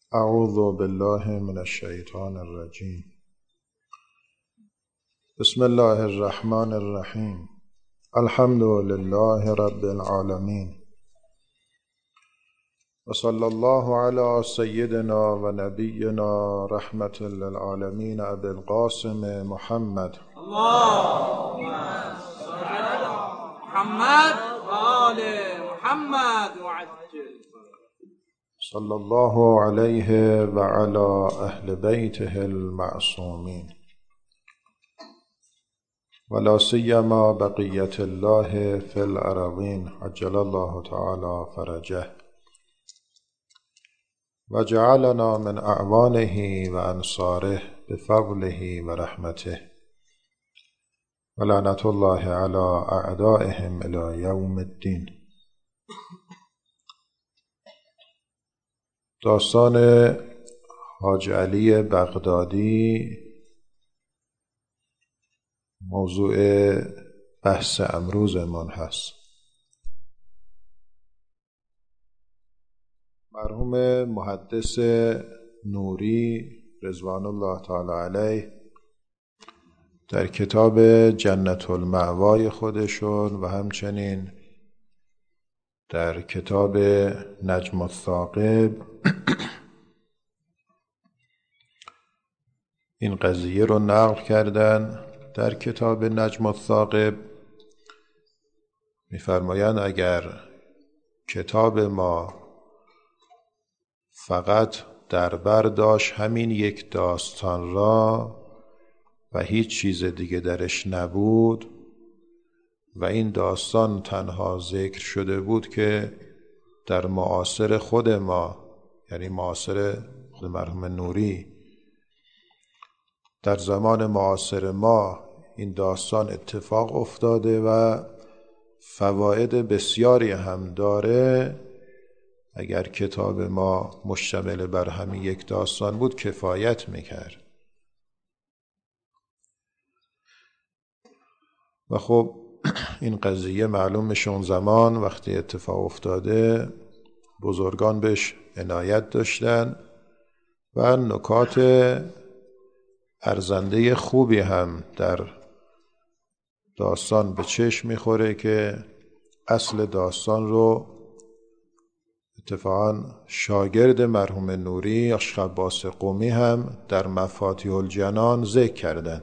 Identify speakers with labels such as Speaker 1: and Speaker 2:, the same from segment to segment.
Speaker 1: اعوذ بالله من الشیطان الرجیم. بسم الله الرحمن الرحیم. الحمد لله رب العالمین و صلی الله علی سیدنا و نبینا رحمة للعالمین ابی القاسم محمد
Speaker 2: اللهم صل علی محمد و آل محمد وعجل
Speaker 1: صلی الله علیه و علی اهل بیته المعصومین ولا سیما بقیة الله فی الارضین عجل الله تعالی فرجه و جعلنا من اعوانه و انصاره بفضله و رحمته و لعنة الله علی اعدائهم الی یوم الدین. داستان حاج علی بغدادی موضوع بحث امروزمان هست. مرحوم محدث نوری رضوان الله تعالی علیه در کتاب جنت المأوای خودشون و همچنین در کتاب نجم الثاقب این قضیه رو نقل کردن. در کتاب نجم الثاقب می‌فرمایند اگر کتاب ما فقط در بر داشت همین یک داستان را و هیچ چیز دیگه درش نبود و این داستان تنها ذکر شده بود که در معاصر خود ما، یعنی معاصر خود مرحوم نوری، در زمان معاصر ما این داستان اتفاق افتاده و فواید بسیاری هم داره، اگر کتاب ما مشتمل بر همین یک داستان بود کفایت میکرد. و خب این قضیه معلوم میشه اون زمان وقتی اتفاق افتاده بزرگان بهش عنایت داشتن و نکات ارزنده خوبی هم در داستان به چشم میخوره که اصل داستان رو اتفاقا شاگرد مرحوم نوری عاشق عباس قمی هم در مفاتیح الجنان ذکر کردن.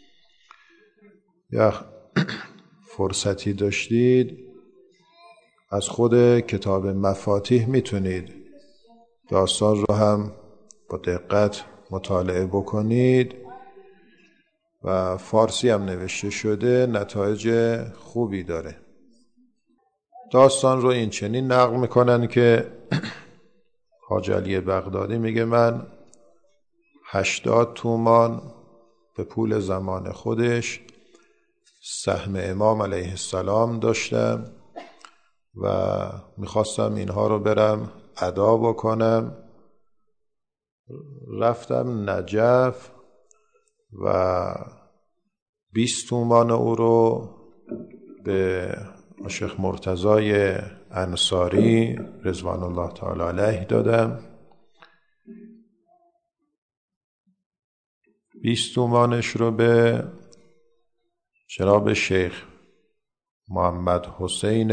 Speaker 1: یا فرصتی داشتید از خود کتاب مفاتیح میتونید داستان رو هم با دقت مطالعه بکنید و فارسی هم نوشته شده، نتایج خوبی داره. داستان رو این چنین نقل میکنن که حاج علی بغدادی میگه من 80 تومان به پول زمان خودش سهم امام علیه السلام داشتم و میخواستم اینها رو برم ادا بکنم. رفتم نجف و 20 تومان او رو به شیخ مرتضای انصاری رضوان الله تعالی علیه دادم. 20 تومانش رو به جناب شیخ محمد حسین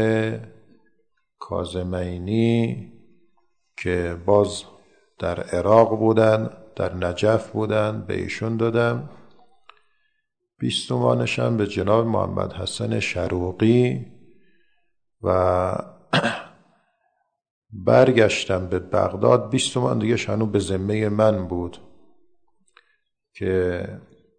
Speaker 1: کاظمینی که باز در عراق بودن، در نجف بودن، به ایشون دادم. 20 تومانش هم به جناب محمد حسن شروقی و برگشتم به بغداد. 20 تومان دیگه هنوز به ذمه من بود که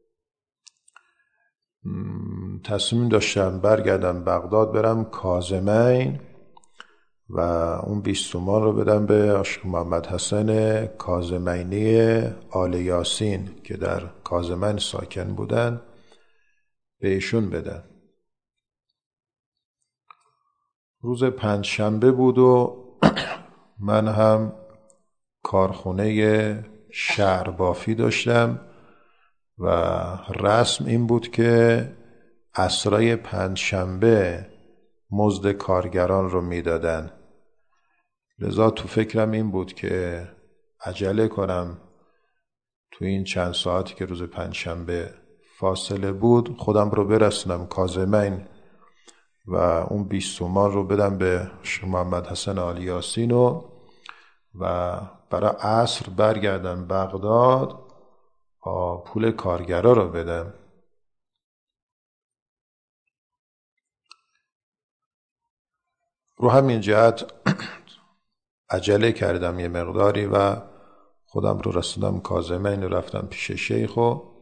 Speaker 1: تصمیم داشتم برگردم بغداد برم کاظمین و اون 20 تومان رو بدم به عاشق محمد حسن کاظمینی آل یاسین که در کاظمین ساکن بودن به ایشون بدم. روز پنجشنبه بود و من هم کارخونه شعر بافی داشتم و رسم این بود که عصرای پنجشنبه مزد کارگران رو میدادن. لذا تو فکرم این بود که عجله کنم تو این چند ساعتی که روز پنجشنبه فاصله بود خودم رو برسونم کاظمین و اون 20 تومان رو بدم به شیخ محمد حسن آل یاسین و برای عصر برگردم بغداد پول کارگرا رو بدم. رو همین جهت عجله کردم یه مقداری و خودم رو رسوندم کاظمین و رفتم پیش شیخ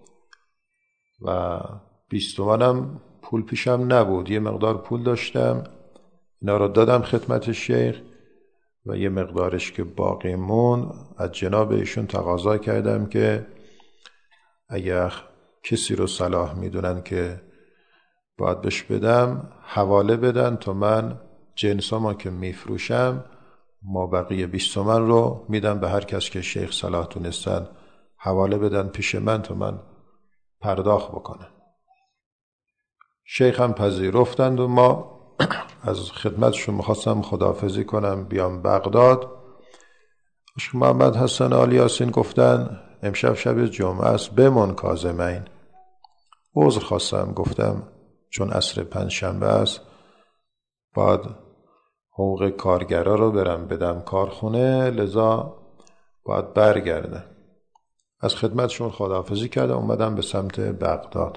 Speaker 1: و 20 تومنم پول پیشم نبود، یه مقدار پول داشتم، اینا رو دادم خدمت شیخ و یه مقدارش که باقی مون از جناب ایشون تقاضا کردم که اگر کسی رو صلاح میدونن که باید بهش بدم حواله بدن تا من جنسامو که میفروشم ما بقیه 20 تومن رو میدم به هر کس که شیخ صلاح دونستن حواله بدن پیش من تا من پرداخت بکنم. شیخ هم پذیرفتند و ما از خدمتشون میخواستم خداحافظی کنم بیام بغداد. شیخ محمد حسن آل یاسین گفتن امشب شب جمعه است بمون کاظمین. عذر خواستم، گفتم چون عصر پنجشنبه است باید حقوق کارگرا رو برم بدم کارخونه، لذا باید برگردم. از خدمتشون خداحافظی کردم، اومدم به سمت بغداد.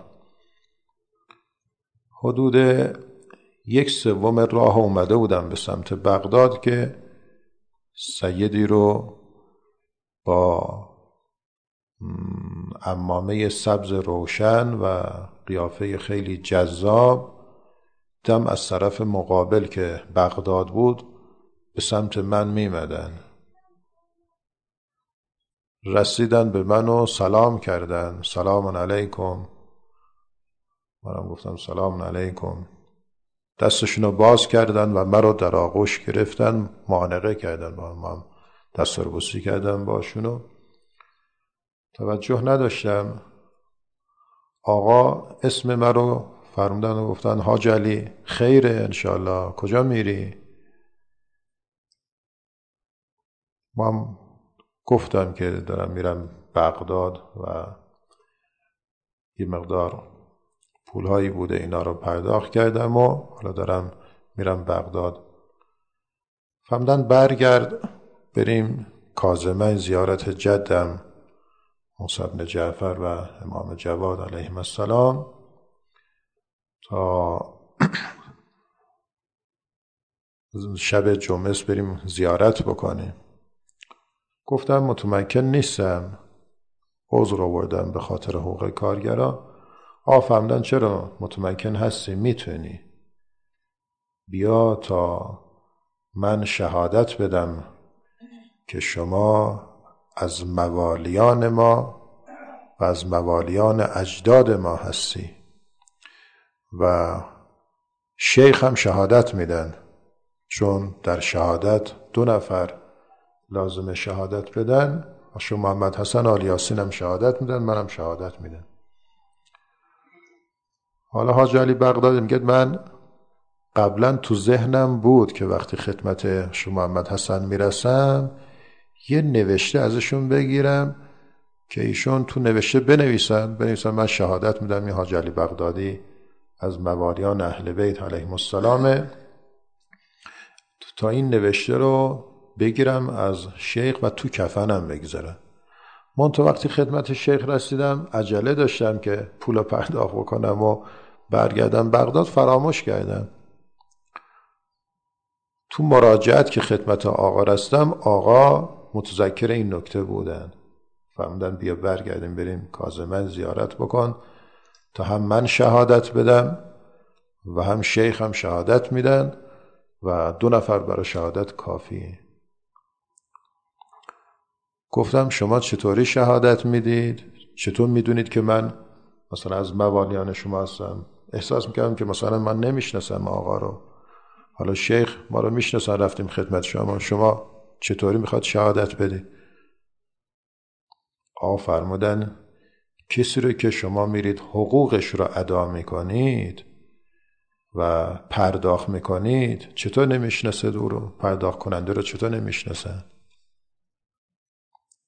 Speaker 1: حدود 1/3 راه اومده بودم به سمت بغداد که سیدی رو با عمامه سبز روشن و قیافه خیلی جذاب دم از طرف مقابل که بغداد بود به سمت من میمدن. رسیدن به من و سلام کردن، سلام علیکم. منم گفتم سلام علیکم. دستشونو باز کردن و مرا در آغوش گرفتن، معانقه کردن، با هم دست رو بوسی کردن باشونو. توجه نداشتم. آقا اسم من رو فرمودن و گفتن حاج علی خیره انشالله، کجا میری؟ من گفتم که دارم میرم بغداد و یه مقدار پولهایی بوده اینا رو پرداخت کردم و حالا دارم میرم بغداد. فرمودن برگرد بریم کاظمین زیارت جدم موسی بن جعفر و امام جواد علیهم السلام تا شب جمعه بریم زیارت بکنیم. گفتم متمکن نیستم، عذر آوردم به خاطر حقوق کارگرا. فرمودن چرا متمکن هستی، میتونی بیا تا من شهادت بدم که شما از موالیان ما و از موالیان اجداد ما هستی و شیخ هم شهادت میدن، چون در شهادت 2 نفر لازم شهادت بدن. شیخ محمد حسن آل یاسین هم شهادت میدن، منم شهادت میدن. حالا حاج علی بغدادی میگه من قبلا تو ذهنم بود که وقتی خدمت شیخ محمد حسن میرسم یه نوشته ازشون بگیرم که ایشون تو نوشته بنویسن من شهادت میدم این حاج علی بغدادی از موالیان اهل بیت علیهم السلام، تا این نوشته رو بگیرم از شیخ و تو کفنم بگذارم. من تو وقتی خدمت شیخ رسیدم عجله داشتم که پول پرداخت بکنم و برگردم بغداد، فراموش کردم. تو مراجعت که خدمت آقا رسیدم آقا متذکر این نکته بودن، فرمودن بیا برگردیم بریم کاظمین زیارت بکن تا هم من شهادت بدم و هم شیخ هم شهادت میدن و 2 نفر برای شهادت کافیه. گفتم شما چطوری شهادت میدید؟ چطور میدونید که من مثلا از موالیان شما هستم؟ احساس میکردم که مثلا من نمیشناسم آقا رو، حالا شیخ ما رو میشناسن، رفتیم خدمت شما چطوری میخواد شهادت بدی؟ آقا فرمودن کسی رو که شما میرید حقوقش رو ادا میکنید و پرداخت میکنید چطور نمیشناسه؟ او رو پرداخت کننده رو چطور نمیشناسه؟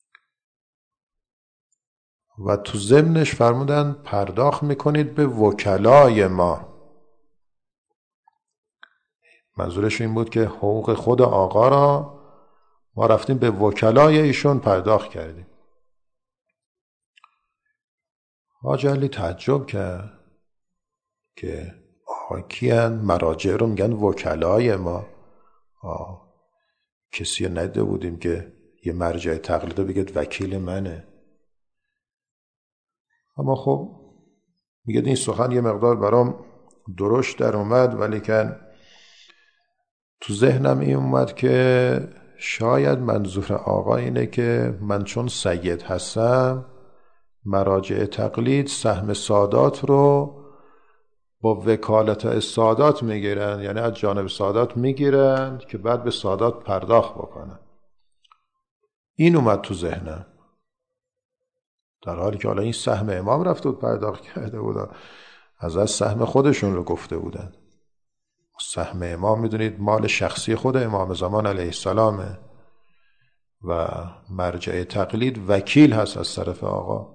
Speaker 1: و تو ضمنش فرمودن پرداخت میکنید به وکلای ما. منظورش این بود که حقوق خود آقا را ما رفتیم به وکلای ایشون پرداخت کردیم. حاج علی تعجب کرد که آقا کیان؟ مراجع رو میگن وکلای ما. کسی رو ندیده بودیم که یه مرجع تقلیده بگید وکیل منه. اما خب میگه این سخن یه مقدار برام درشت در اومد، ولی که تو ذهنم این اومد که شاید منظور آقا اینه که من چون سید هستم مراجع تقلید سهم سادات رو با وکالت سادات میگیرن، یعنی از جانب سادات میگیرن که بعد به سادات پرداخت بکنن. این اومد تو ذهنم، در حالی که حالا این سهم امام رفته بود پرداخت کرده بودن، از سهم خودشون رو گفته بودن. سهم امام میدونید مال شخصی خود امام زمان علیه السلامه و مرجع تقلید وکیل هست از طرف آقا.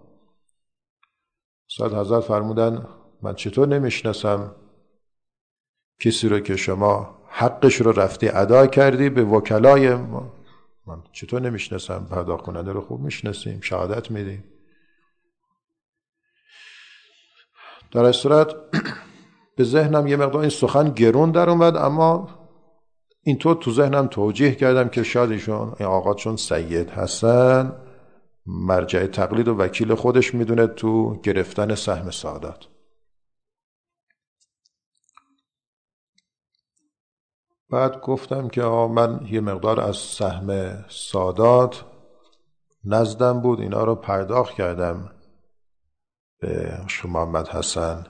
Speaker 1: حضرت فرمودن من چطور نمیشناسم کسی رو که شما حقش رو رفتی ادا کردی به وکلای ما؟ من چطور نمیشناسم؟ پرداخت کننده رو خوب میشناسیم، شهادت میدیم. در این صورت به ذهنم یه مقدار این سخن گرون در اومد، اما اینطور تو ذهنم توجیه کردم که شاید ایشون این آقا چون سید هستن مرجع تقلید و وکیل خودش میدونه تو گرفتن سهم سادات. بعد گفتم که من یه مقدار از سهم سادات نزدم بود، اینا رو پرداخت کردم به شیخ محمد حسن.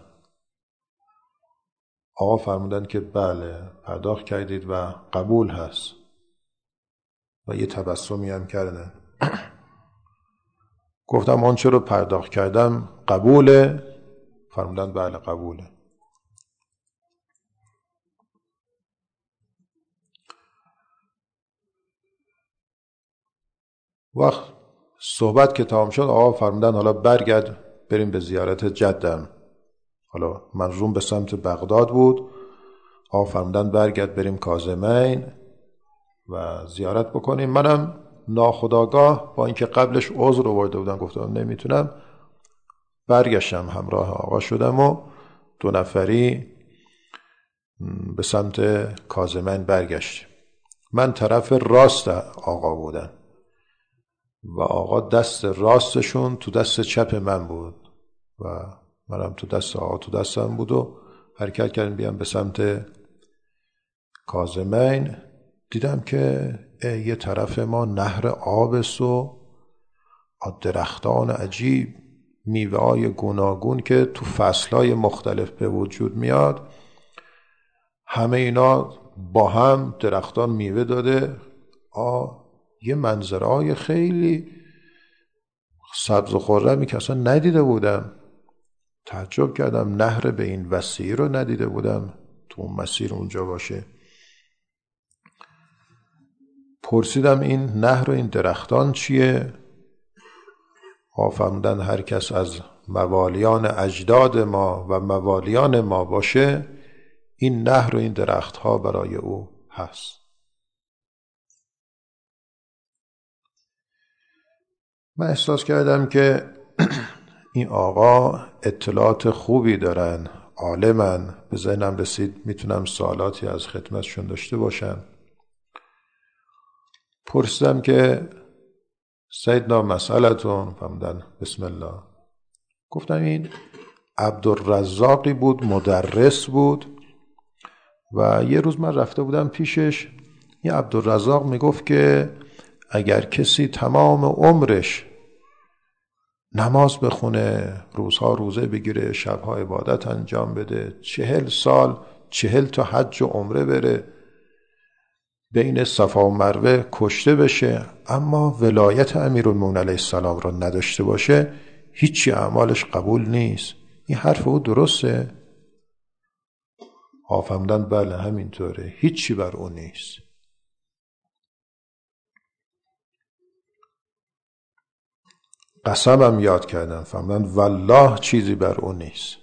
Speaker 1: آقا فرمودن که بله پرداخت کردید و قبول هست و یه تبسمی هم کردن. گفتم آنچه رو پرداخت کردم قبوله؟ فرمودن بله قبوله. وقت صحبت که تمام شد آقا فرمودن حالا برگرد بریم به زیارت جدم. حالا منظوم به سمت بغداد بود. آقا فرمودن برگرد بریم کاظمین و زیارت بکنیم. منم ناخودآگاه با اینکه قبلش عذر آورده بودم گفتم نمیتونم، برگشتم همراه آقا شدم و 2 نفری به سمت کاظمین برگشتیم. من طرف راست آقا بودم و آقا دست راستشون تو دست چپ من بود و منم تو دست آقا تو دستم بود و حرکت کردیم بیام به سمت کاظمین. دیدم که یه طرف ما نهر آب است و درختان عجیب، میوه‌های گوناگون که تو فصلهای مختلف به وجود میاد، همه اینا با هم درختان میوه داده. یه منظرهای خیلی سبز و خرمی که اصلا ندیده بودم. تعجب کردم نهر به این وسیع رو ندیده بودم تو اون مسیر اونجا باشه. پرسیدم این نهر و این درختان چیه؟ فرمودن هر کس از موالیان اجداد ما و موالیان ما باشه این نهر و این درختها برای او هست. من احساس کردم که این آقا اطلاعات خوبی دارن، عالمن. به ذهنم رسید میتونم سوالاتی از خدمتشون داشته باشم. پرسیدم که سیدنا مسئلتون. فرمودن بسم الله. گفتم این عبدالرزاقی بود، مدرس بود و یه روز من رفته بودم پیشش. این عبدالرزاق میگفت که اگر کسی تمام عمرش نماز بخونه، روزها روزه بگیره، شبها عبادت انجام بده، 40 سال 40 تا حج و عمره بره، بین صفا و مروه کشته بشه، اما ولایت امیرالمومنین علیه السلام رو نداشته باشه، هیچی اعمالش قبول نیست. این حرف او درسته؟ فرمودن بله همینطوره، هیچی بر او نیست. قسمم یاد کردن، فرمودن والله چیزی بر اون نیست.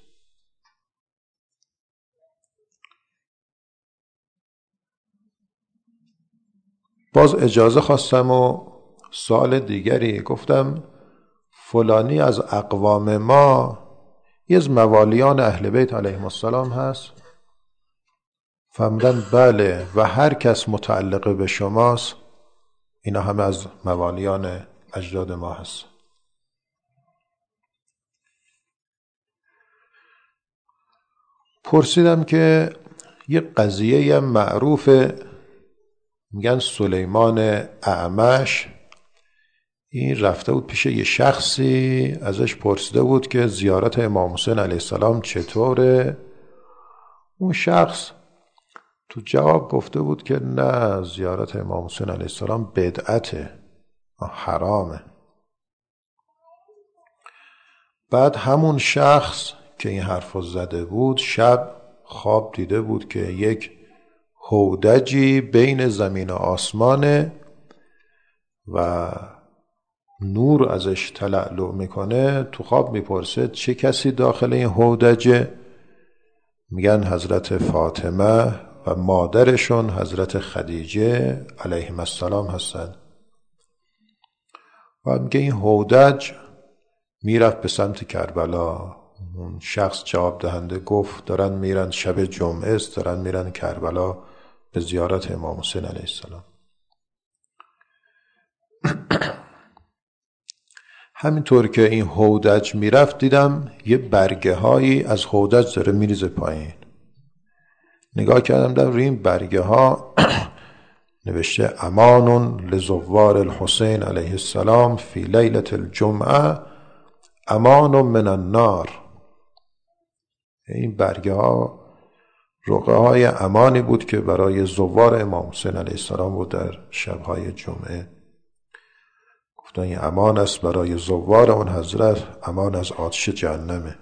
Speaker 1: باز اجازه خواستم و سوال دیگری گفتم فلانی از اقوام ما یه از موالیان اهل بیت علیهم السلام هست؟ فرمودن بله و هر کس متعلق به شماست اینا همه از موالیان اجداد ما هست. پرسیدم که یه قضیه معروفه، میگن سلیمان اعمش این رفته بود پیش یه شخصی، ازش پرسیده بود که زیارت امام حسین علیه السلام چطوره. اون شخص تو جواب گفته بود که نه، زیارت امام حسین علیه السلام بدعته، حرامه. بعد همون شخص که این حرف رو زده بود شب خواب دیده بود که یک هودجی بین زمین و آسمانه و نور ازش تلألؤ میکنه. تو خواب میپرسه چه کسی داخل این هودجه؟ میگن حضرت فاطمه و مادرشون حضرت خدیجه علیهم السلام هستن. و میگه این هودج میرفت به سمت کربلا. اون شخص جواب دهنده گفت دارن میرن، شب جمعه است، دارن میرن کربلا به زیارت امام حسین علیه السلام. همینطور که این هودج میرفت دیدم یه برگه هایی از هودج داره میریزه پایین. نگاه کردم در روی این برگه ها نوشته امان لزوار الحسین علیه السلام فی لیلة الجمعه امان من النار. این برگه ها رقعه های امانی بود که برای زوار امام حسین علیه السلام بود در شبهای جمعه. گفتن این امان است برای زوار اون حضرت، امان از آتش جهنمه.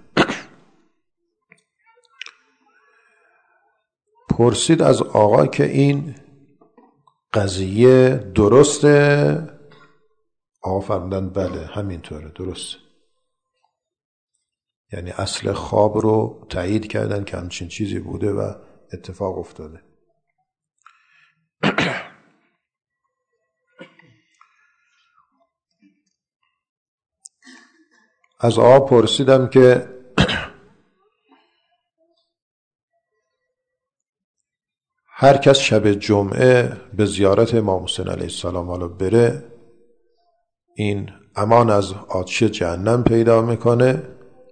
Speaker 1: پرسید از آقا که این قضیه درسته؟ آقا فرمودن بله همینطوره، درسته. یعنی اصل خواب رو تایید کردن که همچین چیزی بوده و اتفاق افتاده. از آقا پرسیدم که هر کس شب جمعه به زیارت امام حسین علیه السلام حالا بره این امان از آتش جهنم پیدا میکنه؟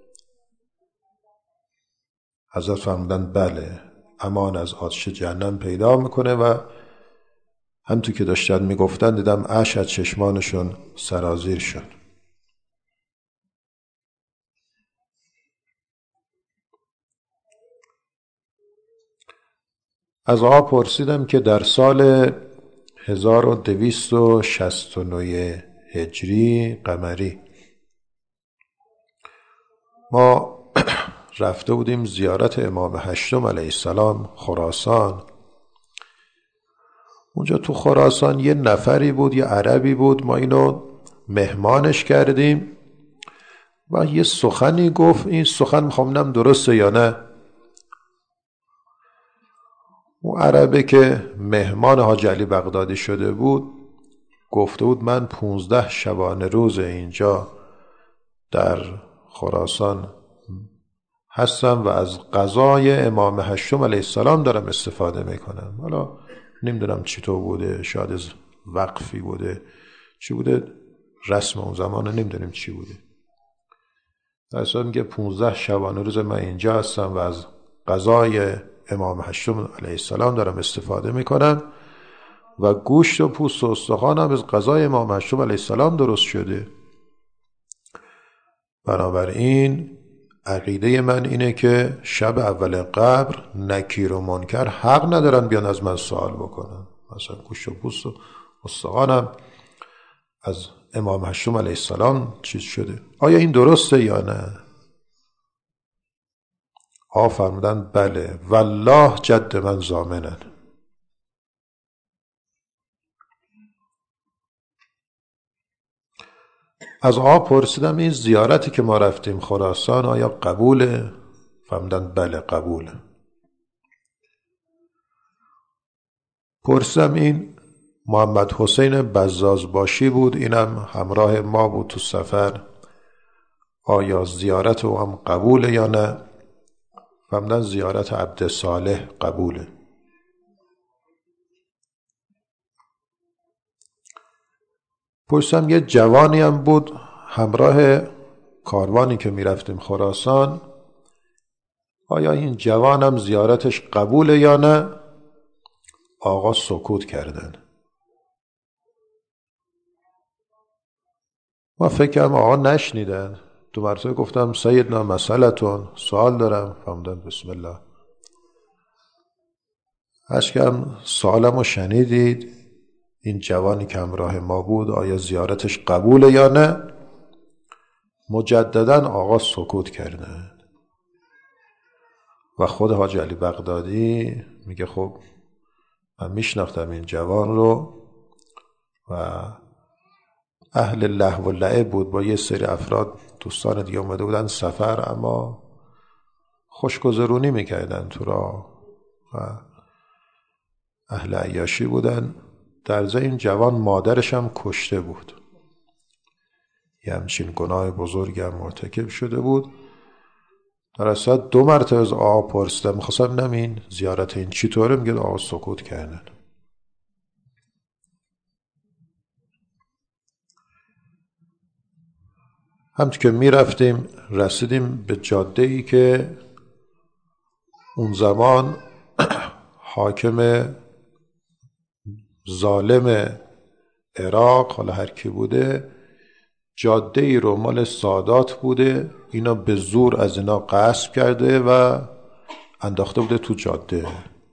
Speaker 1: حضرت فرمودن بله، امان از آتش جهنم پیدا میکنه. و همونطور که داشتن میگفتن دیدم اشک از چشمانشون سرازیر شد. از آقا پرسیدم که در سال 1269 هجری قمری ما رفته بودیم زیارت امام هشتم علیه السلام خراسان. اونجا تو خراسان یه نفری بود، یه عربی بود، ما اینو مهمانش کردیم و یه سخنی گفت. این سخن میخوام ببینم درسته یا نه. اون عربه که مهمان حاج علی بغدادی شده بود گفته بود من 15 شبانه روز اینجا در خراسان هستم و از غذای امام هشتم علیه السلام دارم استفاده میکنم. حالا نمیدونم چطور بوده، شاید از وقفی بوده، چی بوده، رسم اون زمان نمیدونیم چی بوده. در اصلا میگه 15 شبانه روز من اینجا هستم و از غذای امام هشتم علیه السلام دارم استفاده میکنم و گوشت و پوست و استخوانم از غذای امام هشتم علیه السلام درست شده. بنابراین عقیده من اینه که شب اول قبر نکیر و منکر حق ندارن بیان از من سوال بکنن. مثلا گوشت و پوست و استخوانم از امام هشتم علیه السلام چیز شده، آیا این درسته یا نه؟ آقا فرمودن بله والله جد من ضامنن. از آقا پرسیدم این زیارتی که ما رفتیم خراسان آیا قبوله؟ فهمیدن بله قبوله. پرسیدم این محمد حسین بزازباشی بود، اینم همراه ما بود تو سفر، آیا زیارت او هم قبوله یا نه؟ فهمیدن زیارت عبدالصالح قبوله. پرسیدم یه جوانی هم بود همراه کاروانی که میرفتیم خراسان، آیا این جوان هم زیارتش قبوله یا نه؟ آقا سکوت کردن. ما فکر کردم آقا نشنیدن. دو مرتبه گفتم سیدنا مسئلتون، سوال دارم. فهمیدن بسم الله. اشکم سوالمو شنیدید؟ این جوانی که همراه ما بود آیا زیارتش قبوله یا نه؟ مجددا آقا سکوت کردن. و خود حاجی علی بغدادی میگه خب من میشناختم این جوان رو و اهل لهو و لعب بود، با یه سری افراد دوستان دیگه اومده بودن سفر، اما خوشگذرونی میکردن تو را و اهل عیاشی بودن. در ضمن این جوان مادرش هم کشته بود، یه همچین گناه بزرگی هم مرتکب شده بود. در اصلا 2 مرتبه از آقا پرسیدم، میخواستم ببینم این زیارت این چی طوره؟ میگه آقا سکوت کردن. همچون که میرفتیم رسیدیم به جاده‌ای که اون زمان حاکم ظالم عراق، حالا هر کی بوده، جاده‌ای رو مال سادات بوده، اینا به زور از اینا غصب کرده و انداخته بوده تو جاده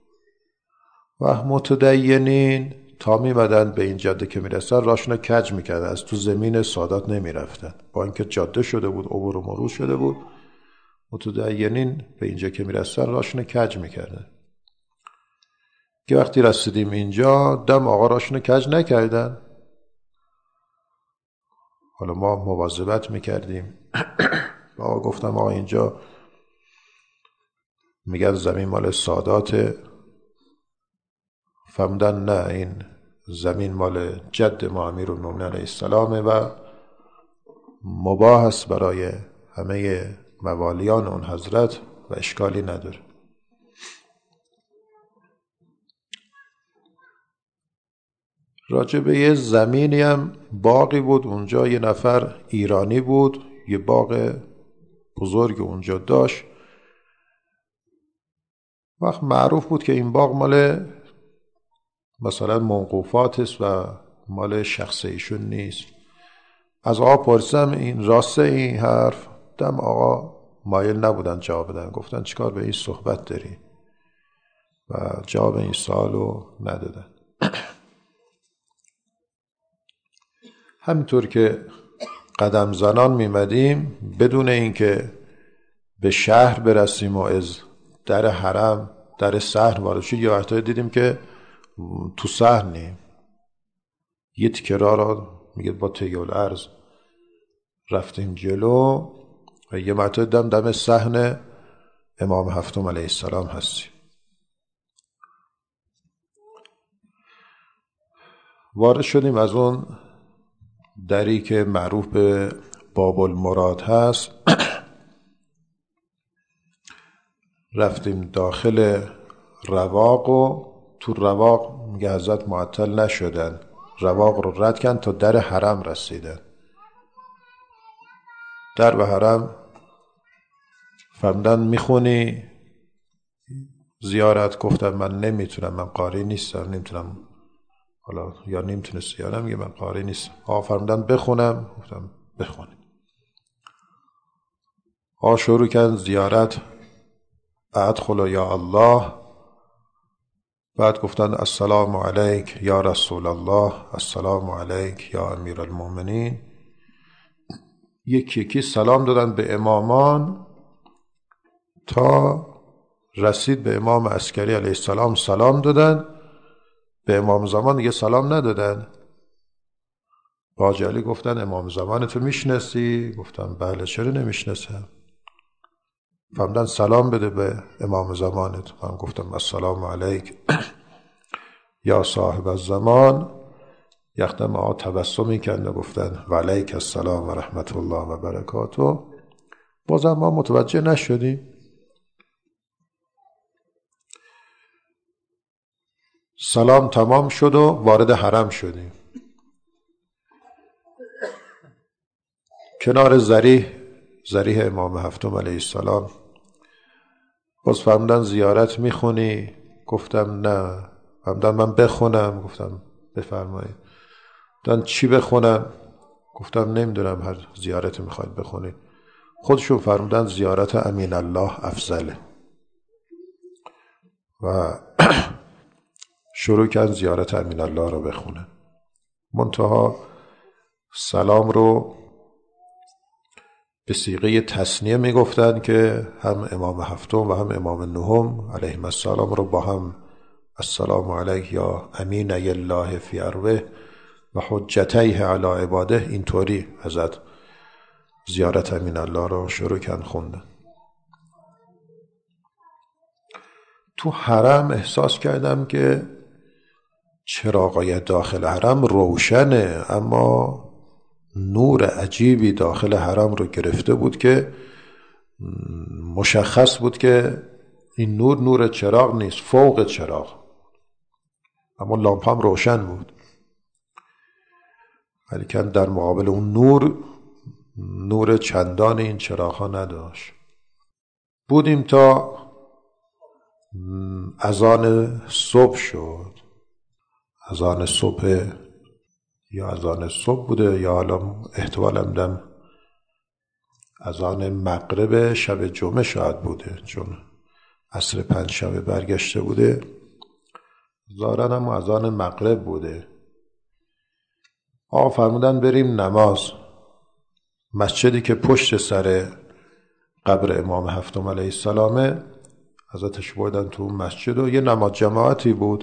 Speaker 1: و متدینین تا میمدن به این جاده که میرسن راشون کج میکردن، از تو زمین سادات نمیرفتن، با اینکه جاده شده بود، عبور و مرور شده بود، متدینین به اینجا که میرسن راشون کج میکردن. که وقتی رسیدیم اینجا دم آقا راشون کج نکردن. حالا ما مواظبت میکردیم. آقا گفتم آقا اینجا میگن زمین مال ساداته. فهمیدن نه، این زمین مال جد ما امیرالمومنین علیه السلامه و مباح است برای همه موالیان اون حضرت و اشکالی نداره. راجع به یه زمینی هم باغی بود اونجا، یه نفر ایرانی بود، یه باغ بزرگ اونجا داشت. وقت معروف بود که این باغ مال مثلا موقوفات است و مال شخص ایشون نیست. از آقا پرسیدم این راسته این حرف؟ دم آقا مایل نبودن جواب بدن، گفتن چیکار به این صحبت داری و جواب این سوالو ندادن. همینطور که قدم زنان میمدیم بدون اینکه به شهر برسیم و از در حرم در شهر وارد شدیم، یه وقتایی دیدیم که تو شهر نیم، یه تیکه راه را میگه با طیول ارز رفتیم جلو و یه مرتبه دم صحن امام هفتم علیه السلام هستیم. وارد شدیم از اون دری که معروف به باب المراد هست. رفتیم داخل رواق و تو رواق میگه حضرت معطل نشدن، رواق رو رد کن تا در حرم رسیدن. در به حرم فهمیدن میخونی زیارت؟ گفتم من نمیتونم، من قاری نیستم، نمیتونم. حالا یا نمیتونست یا نمیگه من قاری نیستم. آقا فرمودن بخونم، گفتم بخونی. آقا شروع کردن زیارت، ادخل یا الله، بعد گفتن السلام علیک یا رسول الله، السلام علیک یا امیرالمومنین. یکی یکی سلام دادن به امامان تا رسید به امام عسکری علیه السلام سلام دادن. به امام زمان دیگه سلام ندادن. با حاج علی گفتن امام زمانتو میشناسی؟ گفتم بله، چرا نمیشناسم؟ فرمودن سلام بده به امام زمانت. من گفتم السلام علیک یا صاحب الزمان. یختم آقا تبسمی کند و گفتن و علیک السلام و رحمت الله و برکاته. بازم ما متوجه نشدیم. سلام تمام شد و وارد حرم شدیم. کنار ضریح امام هفتم علیه السلام باز فرمودن زیارت میخونی؟ گفتم نه. فرمودن من بخونم؟ گفتم بفرمایید. گفتن چی بخونم؟ گفتم نمیدونم، هر زیارت میخواید بخونید. خودشون فرمودن زیارت امین الله افضله و شروع کردن زیارت امین الله رو بخونن. منتها سلام رو به صیغه تثنیه میگفتن که هم امام هفتم و هم امام نهم علیهم السلام رو با هم السلام علیک یا امین الله فی ارضه و حجتیه علی عباده، اینطوری ازت زیارت امین الله رو شروع کردن خوندن. تو حرم احساس کردم که چراغای داخل حرم روشنه، اما نور عجیبی داخل حرم رو گرفته بود که مشخص بود که این نور چراغ نیست، فوق چراغ، اما لامپ هم روشن بود. ولی که در مقابل اون نور چندان این چراغ ها نداشت. بودیم تا اذان صبح شد. اذان صبح یا اذان صبح بوده یا حالا احتمالم دم اذان مغرب شب جمعه شاید بوده، چون عصر پنجشنبه برگشته بوده. ظاهراً هم اذان مغرب بوده. آقا فرمودن بریم نماز. مسجدی که پشت سر قبر امام هفتم علیه السلامه، ازتش بردن تو مسجد و یه نماز جماعتی بود.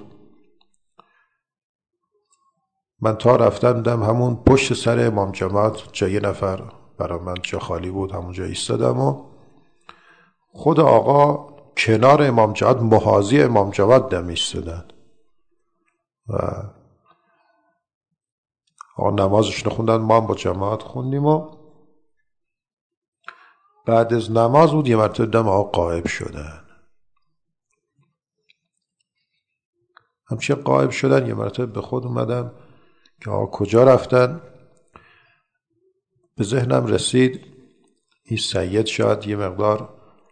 Speaker 1: من تا رفتم دم همون پشت سر امام جماعت جا یه نفر برای من جا خالی بود، همونجا ایستادم و خود آقا کنار امام جماعت محاذی امام جماعت دم ایستادن و آقا نمازشون خوندن، ما هم با جماعت خوندیم و بعد از نماز بود یه مرتبه دم آقا غائب شدن. همچه غائب شدن یه مرتبه به خود اومدم که آقا کجا رفتن. به ذهنم رسید این سید شاید یه مقدار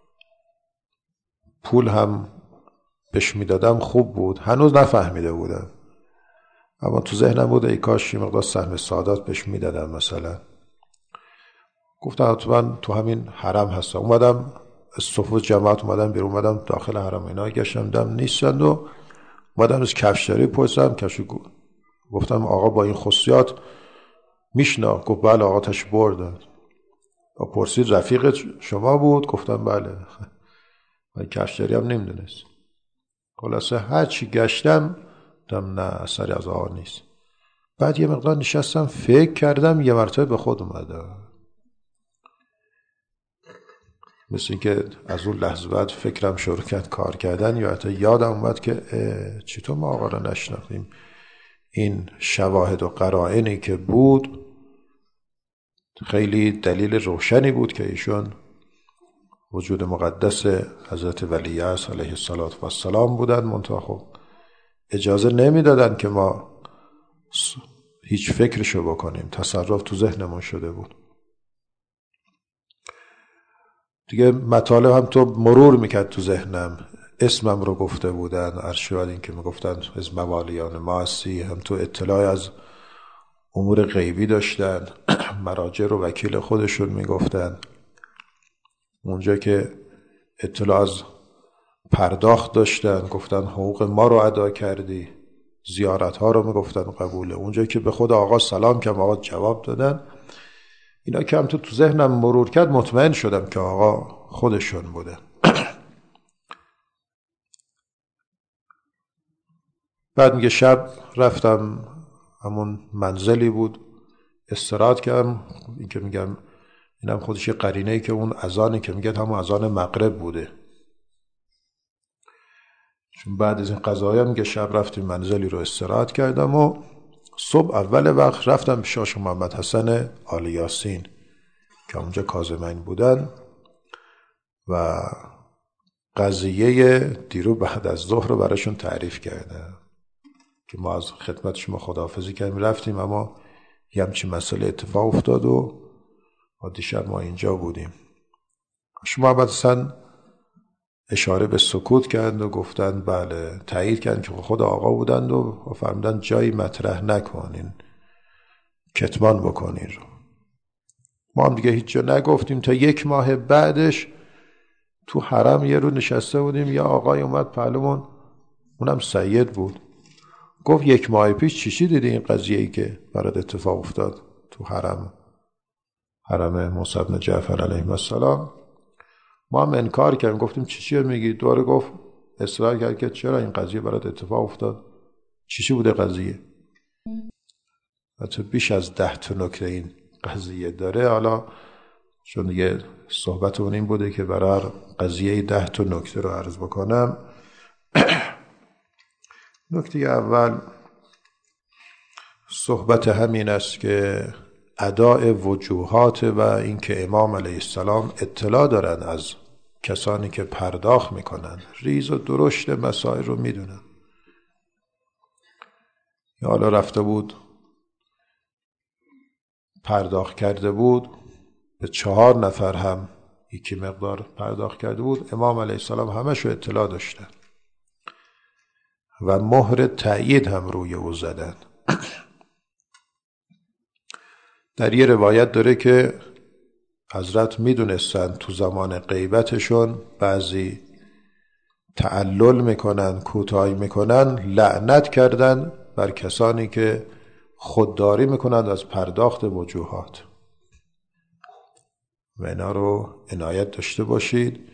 Speaker 1: پول هم بهش میدادم خوب بود، هنوز نفهمیده بودم، اما تو ذهنم بود ای کاش یه مقدار سهم سعادت بهش میدادم مثلا. گفتم حتما تو همین حرم هستم. اومدم از صفوف جماعت اومدم بیرون، اومدم داخل حرم اینا گشتم دم نیستند و اومدم از کفشداری پرسیدم. گفتم آقا با این خصوصیات میشنا؟ گفت بله آقا تش بردن. پرسید رفیق شما بود؟ گفتم بله. من کفشداری هم نمیدونست. خلاصه هر چی گشتم دم نه اثری از آقا نیست. بعد یه مقدار نشستم فکر کردم، یه مرتبه به خود اومدم، مثل این که از اون لحظه بعد فکرم شروع کرد کار کردن، یا حتی یادم اومد که چطور ما آقا رو نشناختیم. این شواهد و قرائنی که بود خیلی دلیل روشنی بود که ایشون وجود مقدس حضرت ولیعصر علیه السلام بودن. منتها خب اجازه نمیدادن که ما هیچ فکرشو بکنیم، تصرف تو ذهنمون شده بود دیگه. مطالب هم تو مرور میکرد تو ذهنم، اسمم رو گفته بودن، ارشاد این که میگفتن از موالیان ما هستی، هم تو اطلاع از امور غیبی داشتن، مراجع رو وکیل خودشون میگفتن. اونجا که اطلاع از پرداخت داشتن گفتن حقوق ما رو ادا کردی، زیارت ها رو میگفتن قبوله. اونجا که به خود آقا سلام کردم آقا جواب دادن. اینا که هم تو ذهنم مرور کرد مطمئن شدم که آقا خودشون بوده. بعد میگه شب رفتم همون منزلی بود استراحت کردم. این که میگم اینم خودش یه قرینه‌ای که اون اذانی که میگه همون اذان مغرب بوده، چون بعد از این قضایا میگه شب رفتیم منزلی رو استراحت کردم و صبح اول وقت رفتم به شاش محمد حسن آل یاسین که اونجا کاظمین بودن و قضیه دیرو بعد از ظهر رو براشون تعریف کردم که ما از خدمت شما خداحافظی کردیم رفتیم، اما یه همچین مسئله اتفاق افتاد و دیشب ما اینجا بودیم. شما محمد حسن اشاره به سکوت کردند و گفتند بله، تایید کردند که خود آقا بودند و فرمودند جایی مطرح نکنین، کتمان بکنین رو. ما هم دیگه هیچ جا نگفتیم تا 1 ماه بعدش تو حرم یه رو نشسته بودیم، یه آقای اومد پهلومون، اونم سید بود، گفت 1 ماه پیش چی دیدی این قضیه‌ای که برات اتفاق افتاد تو حرم موسی بن جعفر علیه السلام؟ ما هم انکار کردیم، گفتیم چی میگی؟ دوباره گفت اصرار کرد که چرا این قضیه برات اتفاق افتاد، چی بوده قضیه؟ حتی بیش از 10 تا نکته این قضیه داره. حالا چون دیگه صحبتمون این بوده که برای قضیه 10 تا نکته رو عرض بکنم. نکته اول صحبت همین است که اداء وجوهات و اینکه امام علیه السلام اطلاع دارن از کسانی که پرداخت میکنن، ریز و درشت مسائل رو میدونن. یا حالا رفته بود پرداخت کرده بود به 4 نفر هم یکی مقدار پرداخت کرده بود، امام علیه السلام همشو اطلاع داشتن و مهر تأیید هم روی او زدن. در یه روایت داره که حضرت میدونستن تو زمان غیبتشون بعضی تعلل میکنن، کوتاهی میکنن، لعنت کردن بر کسانی که خودداری میکنند از پرداخت وجوهات و اینا رو عنایت داشته باشید.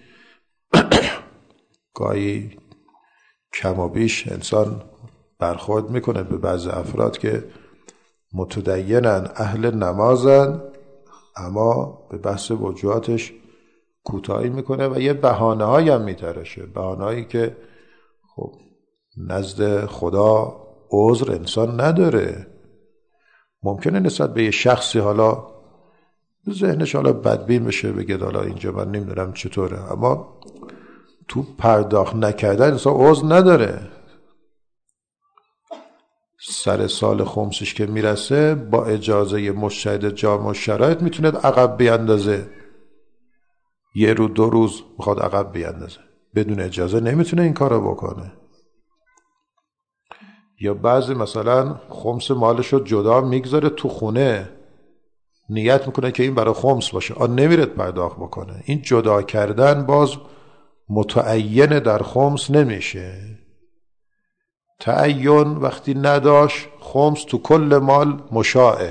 Speaker 1: گاهی کم و بیش انسان برخورد میکنه به بعض افراد که متدینن، اهل نمازن، اما به بحث وجوهاتش کوتاهی میکنه و یه بهانه‌هایی هم میترشه، بهانه‌هایی که خب نزد خدا عذر انسان نداره. ممکنه نسبت به یه شخصی حالا ذهنش حالا بدبین بشه، بگه حالا اینجا من نمیدونم چطوره، اما تو پرداخت نکردن انسان عذر نداره. سر سال خمسش که میرسه با اجازه مجتهد جامع الشرایط میتونه عقب بیاندازه، 1 روز 2 روز میخواد عقب بیاندازه، بدون اجازه نمیتونه این کارو بکنه. یا بعضی مثلا خمس مالشو جدا میگذاره تو خونه، نیت میکنه که این برای خمس باشه، نمیرد پرداخت بکنه. این جدا کردن باز متعین در خمس نمیشه. تعین وقتی نداشت، خمس تو کل مال مشاعه.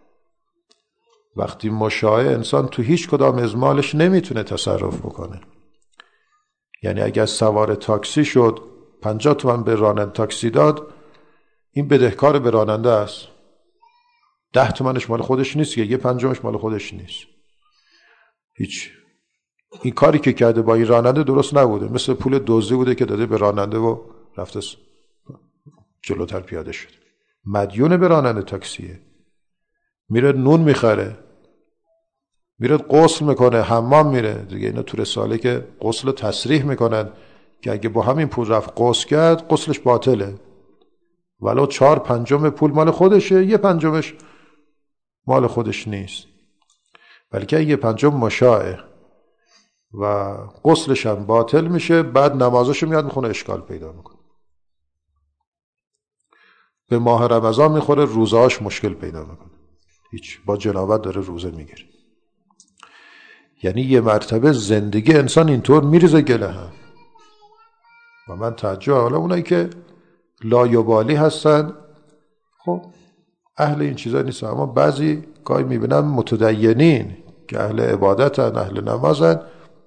Speaker 1: وقتی مشاعه، انسان تو هیچ کدام از مالش نمیتونه تصرف بکنه. یعنی اگر سوار تاکسی شد 50 تومن به راننده تاکسی داد، این بدهکار به راننده است، 10 تومنش مال خودش نیست، یه 5مش مال خودش نیست. هیچ. این کاری که کرده با این راننده درست نبوده، مثل پول دزدی بوده که داده به راننده و رفته جلوتر پیاده شد. مدیون به راننده تاکسیه، میره نون میخره، میره غسل میکنه، حمام میره دیگه. اینا تو رساله که غسل تصریح میکنن که اگه با همین پول رفت غسل کرد، غسلش باطله، ولو 4/5 پول مال خودشه، 1/5 مال خودش نیست، بلکه 1/5 مشاعه و غسلش هم باطل میشه. بعد نمازشو میاد میخونه، اشکال پیدا میکنه. به ماه رمضان میخوره، روزهاش مشکل پیدا میکنه، هیچ، با جنابت داره روزه میگیره. یعنی یه مرتبه زندگی انسان اینطور میریزه گله هم. و من تعجب، حالا اونایی که لایبالی هستن خب اهل این چیزا نیستن، اما بعضی گاهی میبینم متدینین که اهل عبادتن، اهل نمازن،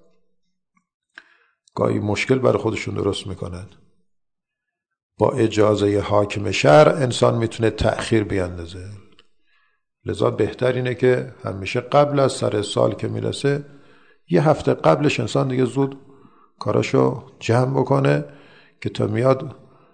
Speaker 1: گاهی مشکل برای خودشون درست میکنن. با اجازه حاکم شرع انسان میتونه تأخیر بیاندازه. لذا بهتر اینه که همیشه قبل از سر سال که میرسه یه هفته قبلش انسان دیگه زود کاراشو جمع بکنه که تا میاد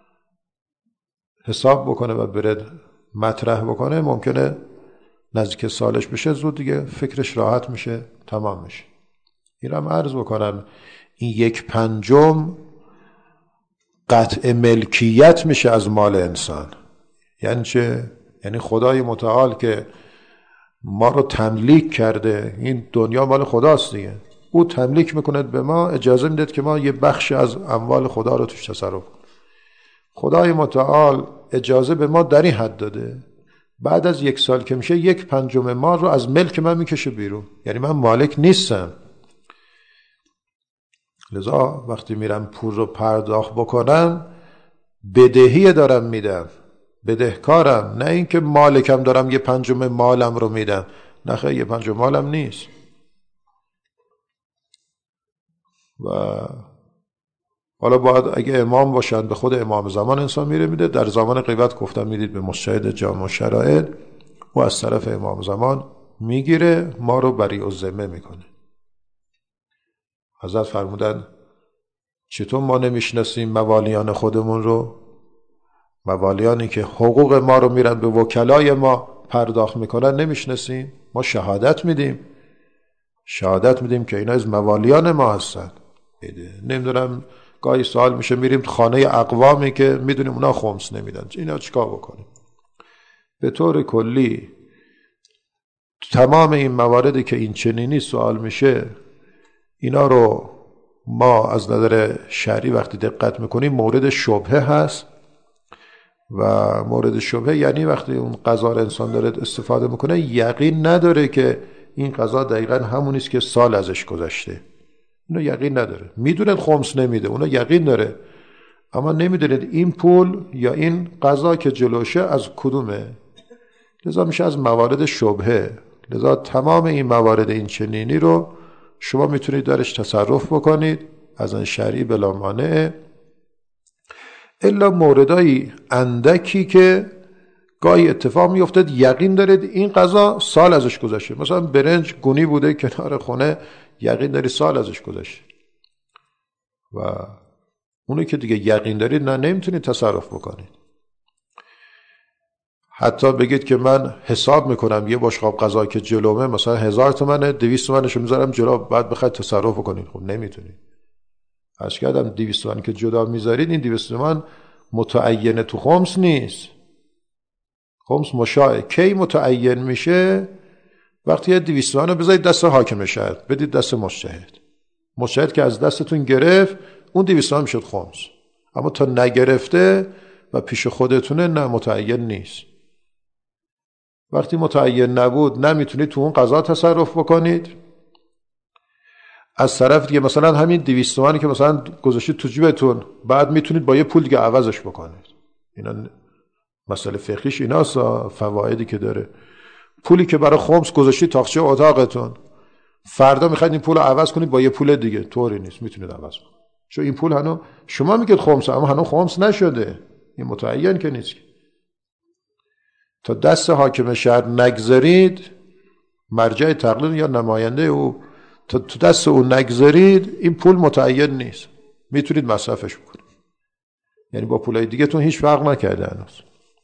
Speaker 1: حساب بکنه و بره مطرح بکنه ممکنه نزدیک سالش بشه زود دیگه فکرش راحت میشه، تمام میشه. اینم عرض بکنم این 1/5 قطع ملکیت میشه از مال انسان. یعنی چه؟ یعنی خدای متعال که ما رو تملیک کرده، این دنیا مال خداست دیگه، او تملیک میکنه به ما، اجازه میده که ما یه بخش از اموال خدا رو توش تصرف کنیم. خدای متعال اجازه به ما در این حد داده، بعد از 1 سال که میشه 1/5 مال رو از ملک من میکشه بیرون، یعنی من مالک نیستم. لذا وقتی میرم پول رو پرداخت بکنم بدهی دارم میدم، بدهکارم، نه اینکه مالکم دارم 1/5 مالم رو میدم. نه خیلی 1/5 مالم نیست. و حالا باید اگه امام باشن به خود امام زمان انسان میده. در زمان غیبت گفتم میدید به مستشهد جامع شرائط و از طرف امام زمان میگیره، ما رو بریء الذمه میکنه. حضرت فرمودن چطور ما نمیشناسیم موالیان خودمون رو؟ موالیانی که حقوق ما رو میرن به وکلای ما پرداخت میکنن نمیشناسیم؟ ما شهادت میدیم که اینا از موالیان ما هستن. نمیدونم گاهی سوال میشه میریم خانه اقوامی که میدونیم اونا خمس نمیدن، اینا چیکار بکنیم؟ به طور کلی تمام این مواردی که این چنینی سوال میشه اینا رو ما از نظر شرعی وقتی دقت میکنیم مورد شبهه هست. و مورد شبهه یعنی وقتی اون قضا رو انسان داره استفاده میکنه یقین نداره که این قضا دقیقا همونیست که سال ازش گذشته، اونو یقین نداره. میدونه خمس نمیده، اونو یقین داره، اما نمیدونه این پول یا این قضا که جلوشه از کدومه. لذا میشه از موارد شبهه. لذا تمام این موارد این چنینی رو شما میتونید درش تصرف بکنید از آن شرعی بلا مانع، الا موردایی اندکی که گاهی اتفاق میفته یقین دارید این قضا سال ازش گذشته. مثلا برنج گونی بوده کنار خونه، یقین دارید سال ازش گذشته، و اونی که دیگه یقین دارید نه نمیتونید تصرف بکنید. حتی بگید که من حساب میکنم یه بشقاب غذا که جلومه مثلا 1000 تومنه، 200 تومنشو میذارم جلو، بعد بخواید تصرف بکنید، خب نمیتونید. عرض کردم 200 تومن که جدا میذارید، این 200 تومن متعینه تو خمس نیست. خمس مشاع کی متعین میشه؟ وقتی 200 تومن رو بذارید دست حاکم شهر، بدید دست مجتهد که از دستتون گرفت، اون 200 تومن میشد خمس. اما تا نگرفته و پیش خودتونه نه متعین نیست. وقتی متعین نبود نمیتونید تو اون قضا تصرف بکنید. از طرف دیگه مثلا همین 200 تومانی که مثلا گذاشتید تو جیبتون، بعد میتونید با یه پول دیگه عوضش بکنید. اینا مسئله فقهیش ایناست، فوایدی که داره. پولی که برای خمس گذاشتید تاقچه اتاقتون، فردا میخواید این پول رو عوض کنید با یه پول دیگه، طوری نیست، میتونید عوض کنید. چون این پول هنوز شما میگید خمس، اما هنوز خمس نشده، این متعین که نیست. تا دست حاکم شهر نگذارید، مرجع تقلید یا نماینده او، تا تو دست او نگذارید، این پول متعین نیست، میتونید مصرفش بکنید. یعنی با پولای دیگه تون هیچ فرق نکرده هنوز.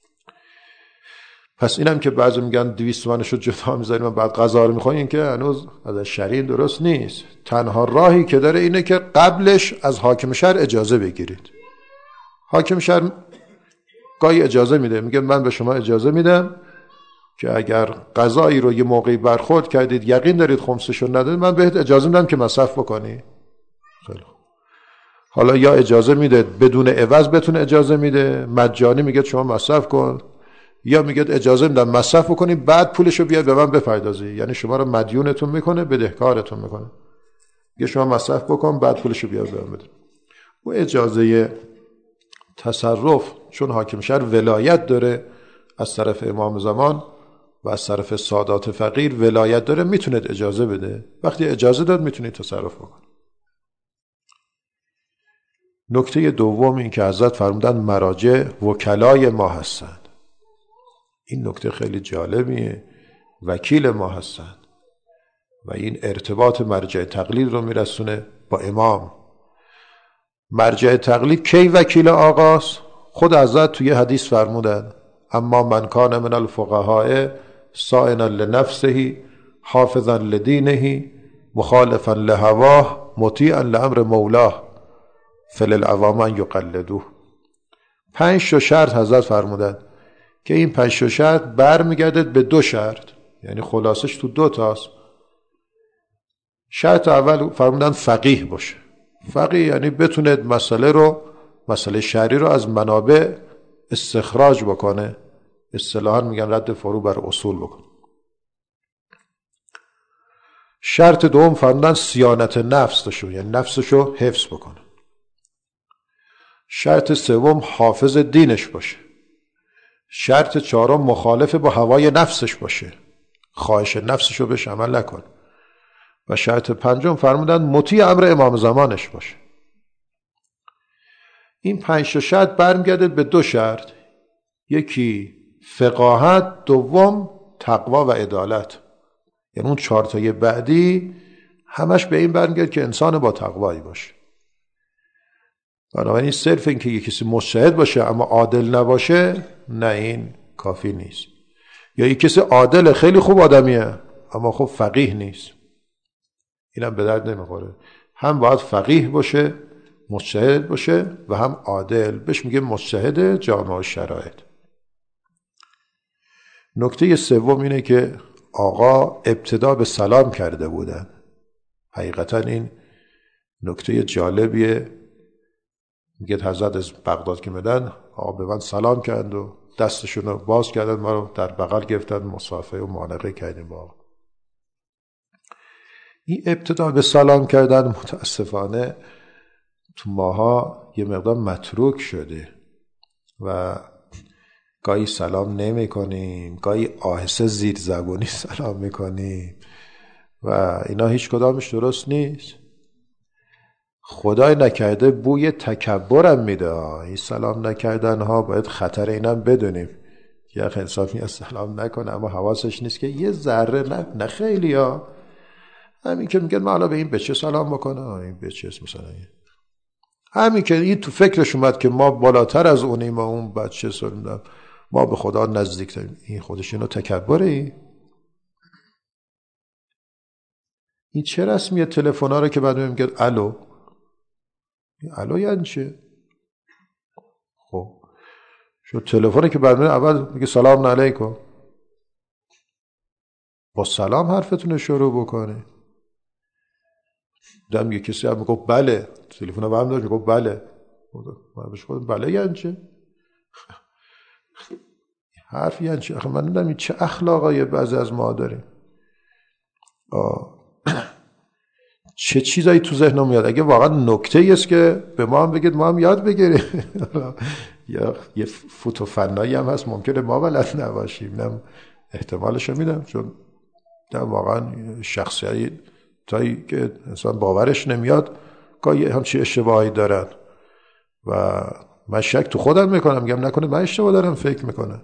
Speaker 1: پس اینم که بعضی میگن 200 تومنشو جدا میذاریم و بعد قضا رو میخواین، این که هنوز از شرعی درست نیست. تنها راهی که داره اینه که قبلش از حاکم شهر اجازه بگیرید. حاکم شهر گاهی اجازه میده، میگه من به شما اجازه میدم که اگر قضایی رو یه موقعی برخورد کردید یقین دارید خمسشو ندارید، من بهت اجازه میدم که مصرف بکنی. خیلی حالا یا اجازه میده بدون عوض بهتون اجازه میده، مجانی میگه شما مصرف کن، یا میگه اجازه میدم مصرف بکنی بعد پولشو بیاد به من بپردازی. یعنی شما رو مدیونتون میکنه، بدهکارتون میکنه. میگه شما مصرف بکن بعد پولشو بیاد به من بده. و اجازه تصرف چون حاکم شهر ولایت داره از طرف امام زمان و از طرف سادات فقیر ولایت داره، میتونید اجازه بده. وقتی اجازه داد میتونید تصرف بکنید. نکته دوم این که حضرت فرمودن مراجع وکلای ما هستند. این نکته خیلی جالبیه وکیل ما هستند و این ارتباط مرجع تقلید رو میرسونه با امام. مرجع تقلید کی وکیل آقاست؟ خود حضرت توی حدیث فرمودن اما من کان من الفقهاء صائنا لنفسه حافظا لدینه مخالفا لهواه مطیعا لامر مولاه فللعوام یقلدوه. 5 شرط حضرت فرمودن که این 5 شرط برمیگرده به 2 شرط، یعنی خلاصش تو 2 تاست. شرط اول فرمودن فقیه باشه. فقیه یعنی بتونه مسئله شرعی رو از منابع استخراج بکنه، اصطلاحاً میگن رد فرو بر اصول بکنه. شرط دوم فرمودن صیانت نفس داشته، یعنی نفسشو حفظ بکنه. شرط سوم حافظ دینش باشه. شرط چهارم مخالف با هوای نفسش باشه، خواهش نفسشو بهش عمل نکنه. و شرط پنجم فرمودن مطیع امر امام زمانش باشه. این 5 شرط برمیگرده به 2 شرط، یکی فقاهت، دوم تقوا و عدالت. یعنی اون 4 تای بعدی همش به این برمیگرده که انسان با تقوایی باشه. بنابراین صرف این که یک کسی مجتهد باشه اما عادل نباشه، نه، این کافی نیست. یا یک کسی عادل خیلی خوب آدمیه اما خب فقیه نیست، اینم به درد نمیخوره. هم باید فقیه باشه، مجتهد باشه و هم عادل، بهش میگه مجتهد جامع شرایط. نکته سوم اینه که آقا ابتدا به سلام کرده بودن. حقیقتا این نکته جالبیه. میگه حضرت از بغداد که میدن آقا به من سلام کردند و دستشون رو باز کردن، ما رو در بغل گرفتن، مصافحه و معانقه کردیم با آقا. این ابتدا به سلام کردن متاسفانه تو ماها یه مقدار متروک شده و گاهی سلام نمی کنیم، گاهی آهسته زیر زبونی سلام میکنیم و اینا هیچ کدامش درست نیست. خدای نکرده بوی تکبرم میده. این سلام نکردن ها باید خطر اینم بدونیم. یه انسان میاد سلام نکنه اما حواسش نیست که یه ذره، نه خیلی ها، همین که میگن ما حالا به این بچه سلام بکنه، این بچه اسم مثلا همین که این تو فکرش اومد که ما بالاتر از اونیم و اون بچه سلام ما به خدا نزدیک تریم، این خودش اینو تکبره. این چه رسمیه تلفن ها رو که بعد میگه الو یعنی چه؟ خب شو تلفنی که بعد اول میگه سلام علیکم، با سلام حرفتون شروع بکنه. دیدم میگه کسی هم میگه بله، تلفن رو هم داشت میگه بله، من بهش گفتم بله یعنی چه؟ حرف یعنی چه؟ من نمیدونم چه اخلاقای بعضی از ما داریم. چه چیزایی تو ذهنم میاد. اگه واقعا نکته‌ای است که به ما هم بگید ما هم یاد بگیریم. یا یه فوتوفنایی هم هست ممکنه ما بلد نباشیم، اینم احتمالشو میدم، چون واقعا شخصیتی تایی که انسان باورش نمیاد گاهی همچی اشتباهی دارن و من شک تو خودم میکنم، میگم نکنه من اشتباه دارم فکر میکنم.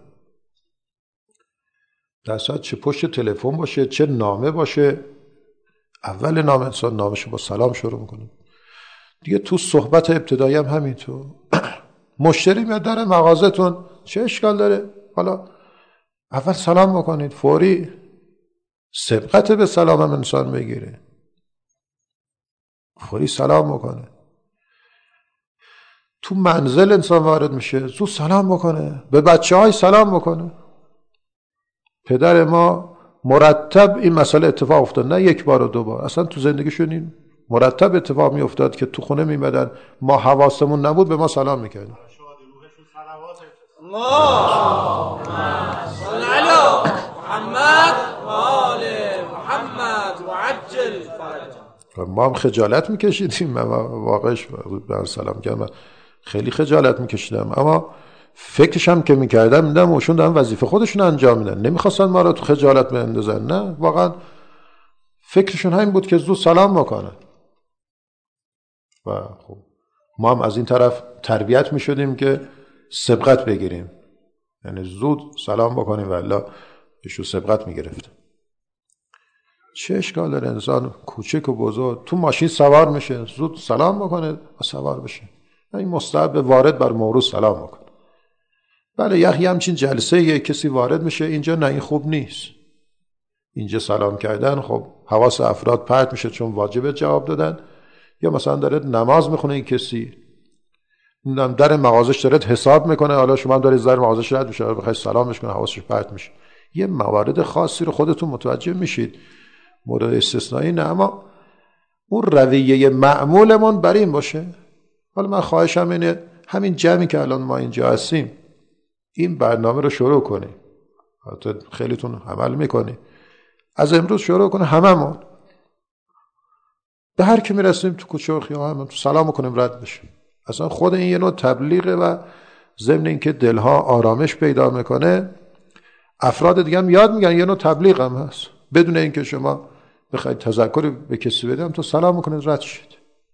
Speaker 1: در صورت چه پشت تلفن باشه چه نامه باشه، اول نامه انسان نامشو با سلام شروع میکنه دیگه. تو صحبت ابتدایی هم همینطور. مشتری میاد در مغازتون، چه اشکال داره؟ حالا اول سلام بکنید، فوری سبقت به سلام هم انسان بگیره، فوری سلام بکنه. تو منزل انسان وارد میشه زود سلام بکنه، به بچه های سلام بکنه. پدر ما مرتب این مسئله اتفاق افتاد، نه یک بار و 2 بار، اصلا تو زندگیشون این مرتب اتفاق می افتاد که تو خونه میمدن ما حواسمون نبود به ما سلام میکردن.
Speaker 2: اللهم صل علی محمد و آل محمد و عجل فرجهم.
Speaker 1: ما هم خجالت میکشیدیم، من واقعش به سلام کردم خیلی خجالت میکشیدم، اما فکرش هم که میکردم میدم اوشون دارن وظیفه خودشون انجام میدن، نمیخواستن ما رو تو خجالت بندازن، نه واقعا فکرشون همین بود که زود سلام بکنن. و خب ما هم از این طرف تربیت میشدیم که سبقت بگیریم، یعنی زود سلام بکنیم و الا ایشون سبقت میگرفتن. چه اشکال داره انسان کوچک و بزرگ تو ماشین سوار میشه زود سلام بکنه و سوار بشه. این مستحب وارد بر موروث سلام بکنه. بله یه همچین جلسه یه کسی وارد میشه اینجا، نه این خوب نیست. اینجا سلام کردن خب حواس افراد پرت میشه چون واجب جواب دادن، یا مثلا داره نماز میخونه این کسی، در مغازش داره حساب میکنه، حالا شما هم دارید در مغازش رد میشه بخواید سلامش کنه حواسش پرت میشه. یه موارد خاصی رو خودتون متوجه میشید، مورد استثنایی نه، اما اون رویه معمولمون بر این باشه. حالا من خواهشم اینه همین جمعی که الان ما اینجا هستیم این برنامه رو شروع کنیم، حتی خیلیتون عمل میکنی، از امروز شروع کنه هممون به هر کی میرسیم تو کوچه و خیابون تو سلام کنیم رد بشیم. اصلا خود این یه نوع تبلیغه و ضمن اینکه دلها آرامش پیدا میکنه افراد دیگه هم یاد میگن، یه نوع تبلیغ هم هست، بدون اینکه شما بخواید تذکری به کسی بدم تو سلام کنید رد شید.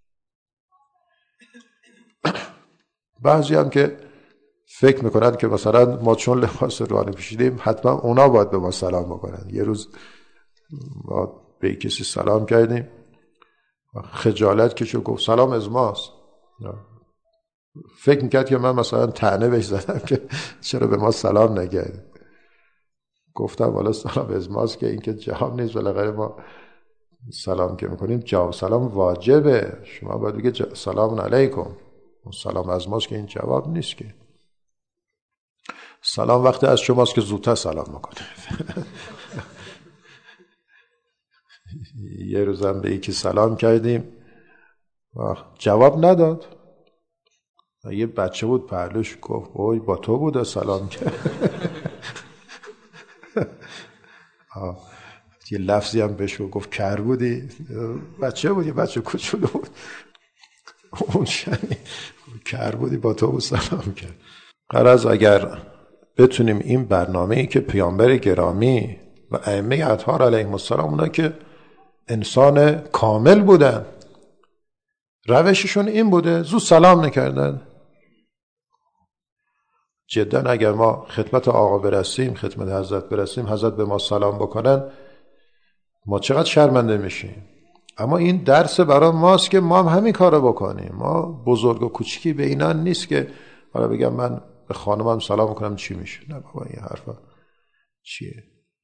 Speaker 1: بعضی هم که فکر میکنن که مثلا ما چون لباس روحانی پوشیدیم حتما اونا باید به ما سلام بکنن. یه روز ما به کسی سلام کردیم خجالت کشید گفت سلام از ماست. فکر میکرد که من مثلا طعنه بهش زدم که چرا به ما سلام نکردی. گفتم والا سلام از ماست که این که جواب نیست، بالاخره ما سلام که میکنیم جواب سلام واجبه، شما باید بگید سلام علیکم. سلام از ماست که این جواب نیست که. سلام وقتی از شماست که زودتر سلام میکنه. یه روزم به یکی سلام کردیم جواب نداد، یه بچه بود پهلوش گفت اوی با تو بود سلام کرد. یه لفظی هم بهش گفت کر بودی، بچه بود، یه بچه کوچولو بود، اون شنی کر بودی با تو بود سلام کرد. غرض اگر بتونیم این برنامه‌ای که پیامبر گرامی و ائمه اطهار علیهم السلام اونا که انسان کامل بودن روششون این بوده زود سلام نکردن. جدا اگر ما خدمت آقا برسیم، خدمت حضرت برسیم، حضرت به ما سلام بکنن ما چقدر شرمنده میشیم. اما این درس برای ماست که ما هم همین کارو بکنیم. ما بزرگ و کوچیکی به اینا نیست که حالا بگم من به خانمم سلام میکنم چی میشه. نه بابا این حرفا چیه؟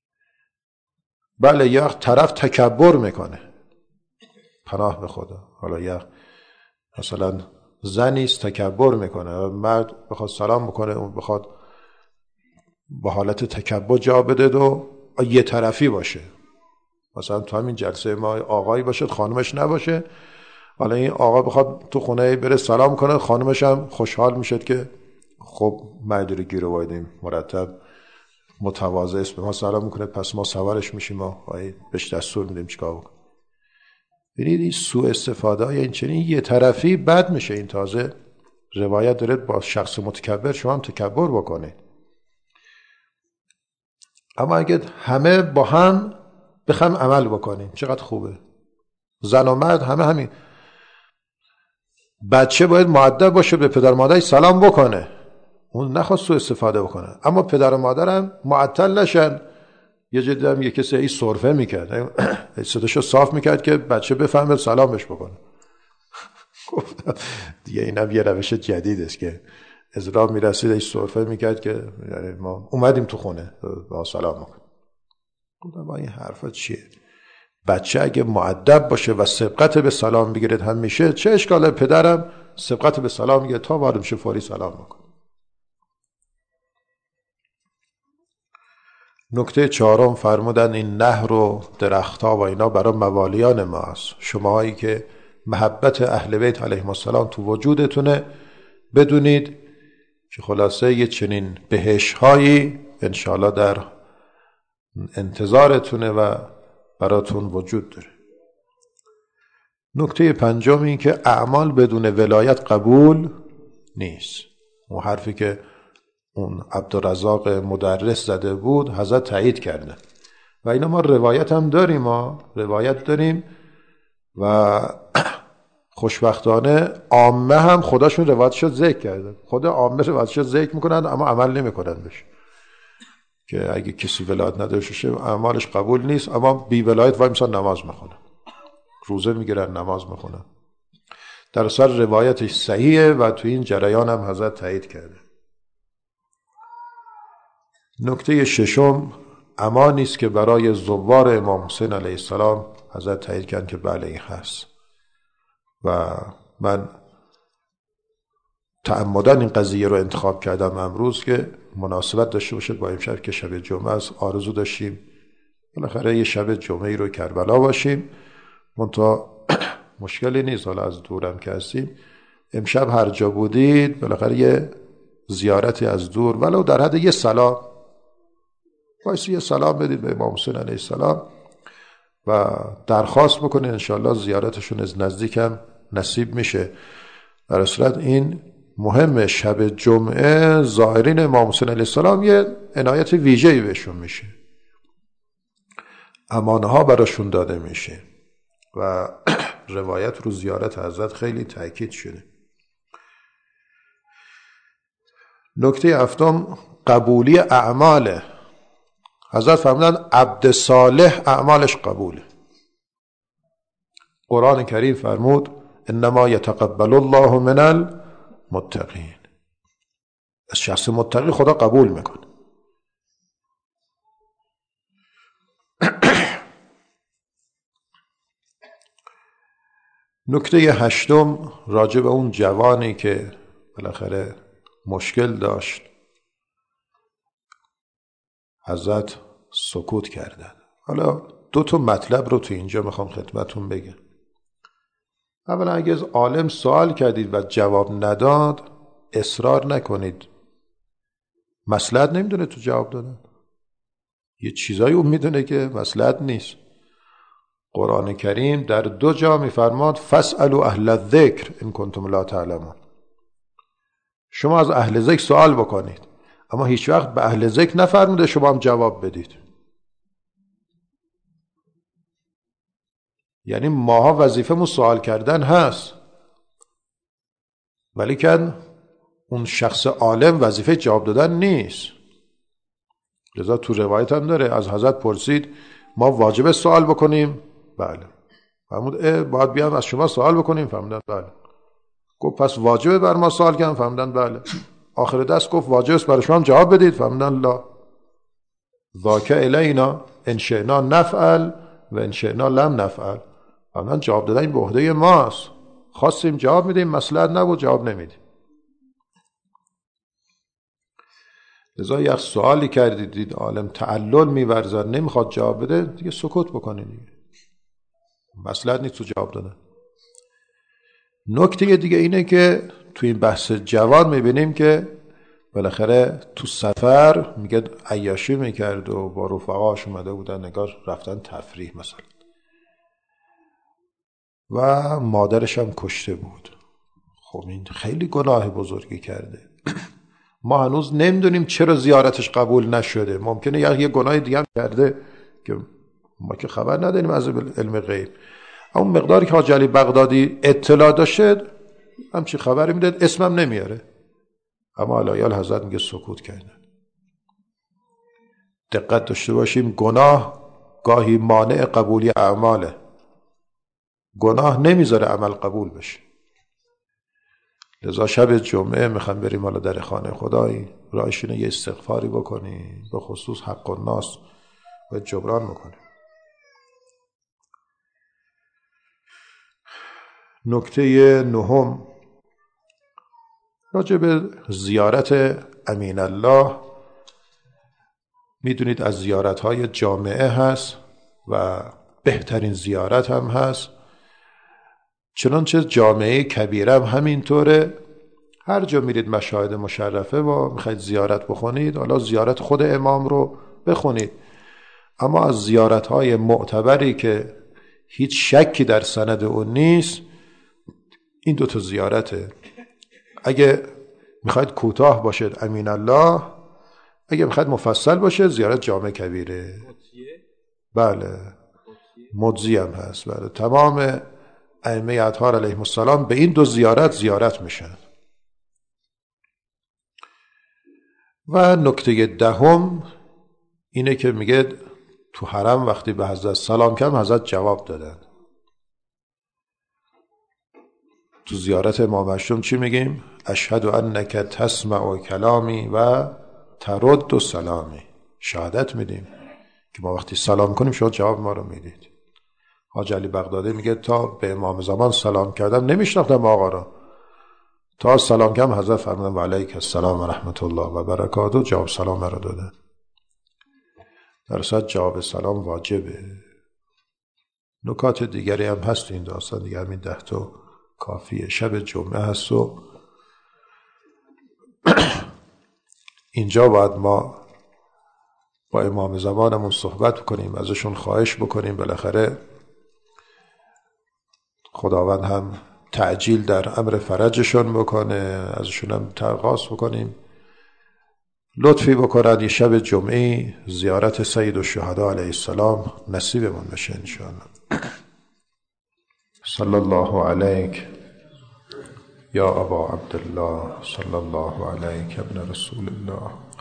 Speaker 1: بله یه طرف تکبر میکنه، پناه به خدا. حالا یه مثلا زنیست تکبر میکنه، مرد بخواد سلام بکنه اون بخواد با حالت تکبر جواب بده و یه طرفی باشه. مثلا تو همین جلسه ما آقایی باشه خانمش نباشه، حالا این آقا بخواد تو خونه بره سلام کنه خانمش هم خوشحال میشه که خب مردی رو گیر آوردیم مرتب متواضع است به ما سلام میکنه پس ما سوارش میشیم و بهش دستور میدیم چیکار بکنه. ببینید این سوء استفاده های این چنین یه طرفی بد میشه. این تازه روایت داره با شخص متکبر شما هم تکبر بکنه. اما اگه همه با هم بخوام عمل بکنیم چقدر خوبه. زن و مرد همه همین. بچه باید مؤدب باشه به پدر مادرش سلام بکنه، اون نخواست سوء استفاده بکنه. اما پدر و مادرم معطل نشن. یه جدی هم یه کسی سرفه میکرد صداشو صاف میکرد که بچه بفهمه سلامش بکنه. گفتم دیگه اینم یه روش جدید است که از راه میرسید سرفه میکرد که ما اومدیم تو خونه با سلام بکنیم. گفتم با این حرفا چیه؟ بچه اگه مؤدب باشه و سبقت به سلام بگیرد هم میشه، چه اشکاله پدرم سبقت به سلام میگیره تا وارد میشه فوری سلام بکنه. نکته چهارم فرمودن این نهر و درختها و اینا برای موالیان ماست. شماهایی که محبت اهل بیت علیهم السلام تو وجودتونه بدونید که خلاصه یه چنین بهشت‌هایی انشاءالله در انتظارتونه و براتون وجود داره. نکته پنجم این که اعمال بدون ولایت قبول نیست. اون حرفی که اون عبدالرزاق مدرس زده بود حضرت تایید کرده و اینا ما روایت هم داریم، روایت داریم و خوشبختانه عامه هم خداشون روایتشو ذکر کرده. خود عامه روایتشو ذکر میکنند اما عمل نمیکنند بهش. که اگه کسی ولایت نداشته اعمالش قبول نیست، اما بی ولایت وای میسن نماز میخونن، روزه میگیرن، نماز میخونن. در اصل روایتش صحیحه و تو این جریان هم حضرت تایید کرده. نکته ششم امانی است که برای زوار امام حسین علیه السلام حضرت تایید کردن که بله این هست و من تعمدن این قضیه رو انتخاب کردم امروز که مناسبت داشته باشه با امشب که شب جمعه است. آرزو داشتیم بالاخره یه شب جمعه رو کربلا باشیم، منتها مشکلی نیست، حالا از دورم که هستیم امشب هر جا بودید بالاخره یه زیارتی از دور ولو در حد یه سلام یه سلام بدید به امام حسین علیه السلام و درخواست بکنید انشاءالله زیارتشون از نزدیکم نصیب میشه. در صورت این مهم شب جمعه زائرین امام حسین علیه السلام یه عنایت ویژه‌ای بهشون میشه، امانها براشون داده میشه و روایت رو زیارت حضرت خیلی تأکید شده. نکته هفتم قبولی اعماله. حضرت فرمودن عبد صالح اعمالش قبوله. قرآن کریم فرمود انما یتقبل الله من المتقین، از شخص متقی خدا قبول میکنه. نکته هشتم راجع به اون جوانی که بالاخره مشکل داشت حضرت سکوت کردن. حالا دو تا مطلب رو تو اینجا میخوام خدمتون بگم. اولا اگه از عالم سوال کردید و جواب نداد اصرار نکنید، مصلحت نمیدونه تو جواب دادن، یه چیزایی اون میدونه که مصلحت نیست. قرآن کریم در 2 جا میفرماد فاسألوا اهل الذکر ان کنتم لا تعلمون، شما از اهل ذکر سوال بکنید، اما هیچ وقت به اهل ذکر نفرموده شما هم جواب بدید. یعنی ماها وظیفه‌مون سوال کردن هست، ولی که اون شخص عالم وظیفه جواب دادن نیست. لذا تو روایت هم داره از حضرت پرسید ما واجب سوال بکنیم؟ بله. فرمود باید بیام از شما سوال بکنیم؟ فرمودن بله. گفت پس واجبه بر ما سوال کنم؟ فرمودن بله. آخر دست گفت واجب است برای شما هم جواب بدید؟ فرمودن لا. ذاک الینا ان شئنا نفعل و ان شئنا لم نفعل. فرمودن جواب دادن این به عهده ماست، خواستیم جواب میدیم، مصلحت نبود جواب نمیدیم. لذا یک سوالی کردید دید عالم تعلل میورزد نمیخواد جواب بده، دیگه سکوت بکنید دیگه، مصلحت نیست تو جواب دادن. نکته دیگه اینه که تو این بحث جوان میبینیم که بالاخره تو سفر میگه عیاشی میکرد و با رفقاش اومده بودن نگار رفتن تفریح مثلا و مادرش هم کشته بود. خب این خیلی گناه بزرگی کرده. ما هنوز نمیدونیم چرا زیارتش قبول نشده، ممکنه یه گناه دیگه هم کرده که ما که خبر نداریم از علم غیب. اون مقداری که حاجی علی بغدادی اطلاع داشته همچی خبری میداد، اسمم نمیاره، اما علایال حضرت میگه سکوت کردن. دقت داشته باشیم گناه گاهی مانع قبولی اعماله، گناه نمیذاره عمل قبول بشه. لذا شب جمعه میخوام بریم حالا در خانه خدایی رایشونه یه استغفاری بکنیم، به خصوص حق الناس و جبران بکنیم. نکته نهم راجع به زیارت امین الله. میدونید از زیارت‌های جامعه هست و بهترین زیارت هم هست، چنانچه جامعه کبیره هم همینطوره. هر جا میرید مشاهد مشرفه و میخواید زیارت بخونید، حالا زیارت خود امام رو بخونید، اما از زیارت‌های معتبری که هیچ شکی در سند اون نیست این 2 تا زیارته. اگه میخواید کوتاه باشد امین الله، اگه میخواید مفصل باشه زیارت جامع کبیره. بله مجزی هم هست. بله تمام ائمه اطهار علیهم السلام به این 2 زیارت میشن. و نکته 10 اینه که میگه تو حرم وقتی به حضرت سلام کردم حضرت جواب دادن. تو زیارت امام معصوم چی میگیم؟ اشهد انک تسمع کلامی و ترد سلامی. شهادت میدیم که ما وقتی سلام کنیم شما جواب ما رو میدید. حاج علی بغدادی میگه تا به امام زمان سلام کردم نمیشناختم آقا رو، تا سلام کردم حضرت فرمودن و علیک السلام و رحمت الله و برکاته، جواب سلام رو دادن. در صورت جواب سلام واجبه. نکات دیگری هم هست تو این داستان دیگه، همین 10 تا کافیه. شب جمعه هست و اینجا باید ما با امام زمانمون صحبت کنیم، ازشون خواهش بکنیم، بالاخره خداوند هم تعجیل در امر فرجشون بکنه، ازشون هم تقاضا بکنیم لطفی بکنن یه شب جمعه زیارت سید الشهدا علیه السلام نصیبمون بشه انشاءالله. صلی الله علیک یا ابا عبدالله، صلی الله علیک ابن رسول الله.